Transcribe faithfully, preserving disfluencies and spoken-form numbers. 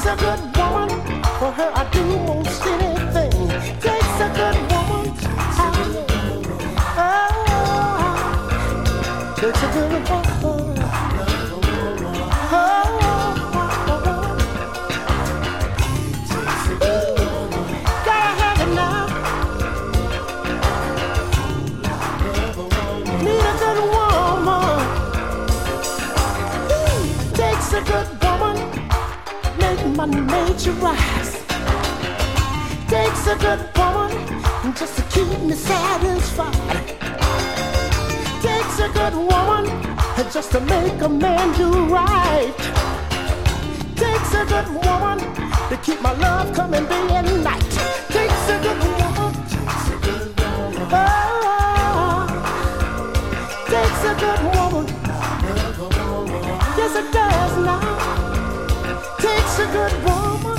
a good woman, for her I do most anything. Takes a good woman, oh, takes a good woman. A good woman, make my nature rise. Takes a good woman just to keep me satisfied. Takes a good woman just to make a man do right. Takes a good woman to keep my love coming day and night. Takes a good woman. Oh, takes a good woman. Yes, it does now. Takes a good woman.